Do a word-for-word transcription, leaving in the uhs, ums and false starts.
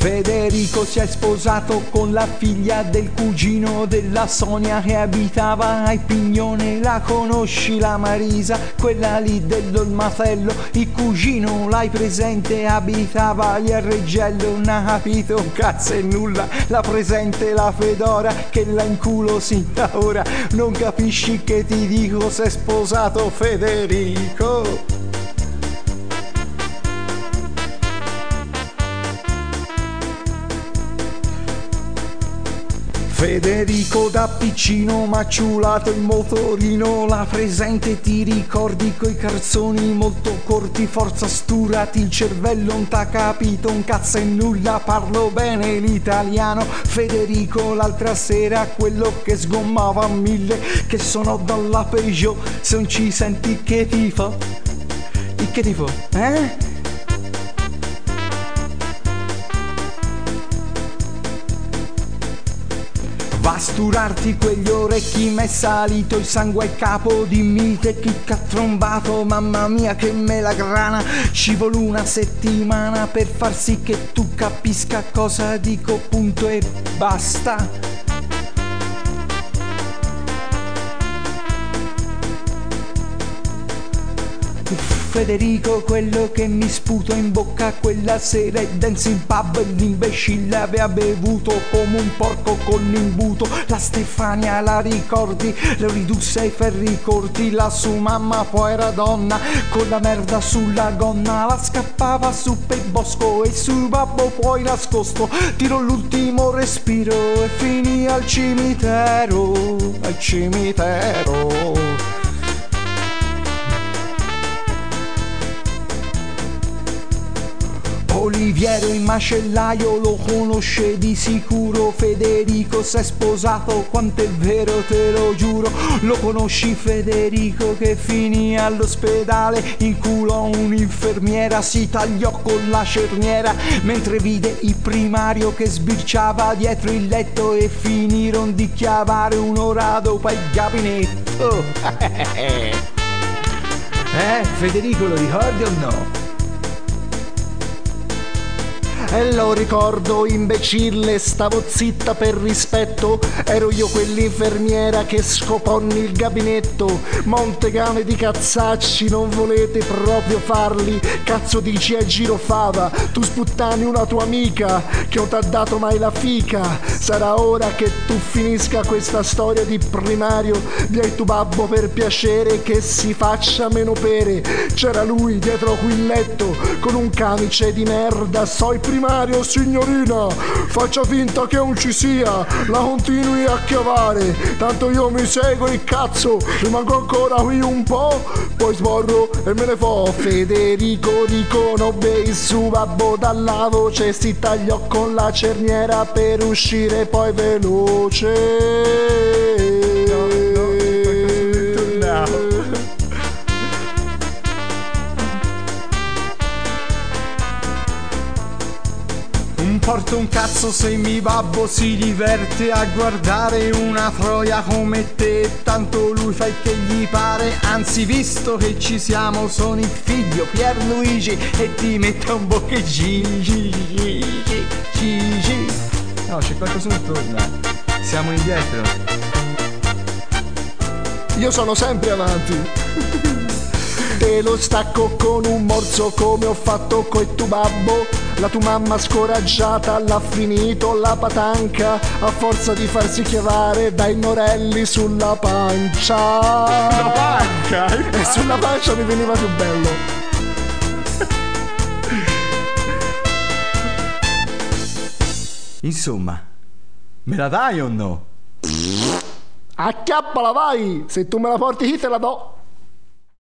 Federico si è sposato con la figlia del cugino della Sonia che abitava ai Pignone. La conosci la Marisa, quella lì del Dolmatello? Il cugino, l'hai presente? Abitava lì a Reggello. Non ha capito un cazzo e nulla. La presente la Fedora che la in culo sin da ora. Non capisci che ti dico, si è sposato Federico. Federico da piccino m'ha ciulato il motorino. La presente ti ricordi coi calzoni molto corti? Forza sturati il cervello, non t'ha capito un cazzo e nulla. Parlo bene l'italiano. Federico l'altra sera, quello che sgommava a mille, che sono dalla Peugeot. Se non ci senti che ti fa? Il che ti fa? Eh? Va a sturarti quegli orecchi, m'è salito il sangue al capo. Dimmi te chi t'ha trombato, mamma mia che me la grana. Ci vuole una settimana per far sì che tu capisca cosa dico, punto e basta. Federico, quello che mi sputo in bocca quella sera e dancing pub, l'imbecille aveva bevuto come un porco con l'imbuto. La Stefania la ricordi? Lo ridusse ai ferri corti. La sua mamma poi era donna con la merda sulla gonna. La scappava su per il bosco e suo babbo poi nascosto tirò l'ultimo respiro e finì al cimitero, al cimitero. Oliviero il macellaio lo conosce di sicuro. Federico si è sposato, quanto è vero te lo giuro. Lo conosci Federico che finì all'ospedale in culo a un'infermiera. Si tagliò con la cerniera mentre vide il primario che sbirciava dietro il letto e finirono di chiavare un'ora dopo il gabinetto. Eh, Federico, lo ricordi o no? E lo ricordo, imbecille, stavo zitta per rispetto. Ero io quell'infermiera che scopò nel gabinetto. Montegame di cazzacci, non volete proprio farli? Cazzo dici a girofava, tu sputtani una tua amica che non t'ha dato mai la fica. Sarà ora che tu finisca questa storia di primario. Dì tuo babbo per piacere che si faccia meno pere. C'era lui dietro quel letto con un camice di merda. So il primario, signorina, faccia finta che non ci sia, la continui a chiavare, tanto io mi seguo il cazzo, rimango ancora qui un po', poi sborro e me ne fo. Federico riconobbe il suo babbo dalla voce, si tagliò con la cerniera per uscire poi veloce. No, no, no. Porto un cazzo se mi babbo si diverte a guardare una troia come te. Tanto lui fa il che gli pare. Anzi, visto che ci siamo, sono il figlio Pierluigi e ti metto un boccheggino. No, c'è qualcosa intorno. Siamo indietro. Io sono sempre avanti. Te lo stacco con un morso come ho fatto coi tuo babbo. La tua mamma scoraggiata l'ha finito la patanca a forza di farsi chiavare dai norelli sulla pancia. La pancia? E sulla pancia mi veniva più bello. Insomma, me la dai o no? Acchiappala vai! Se tu me la porti qui te la do.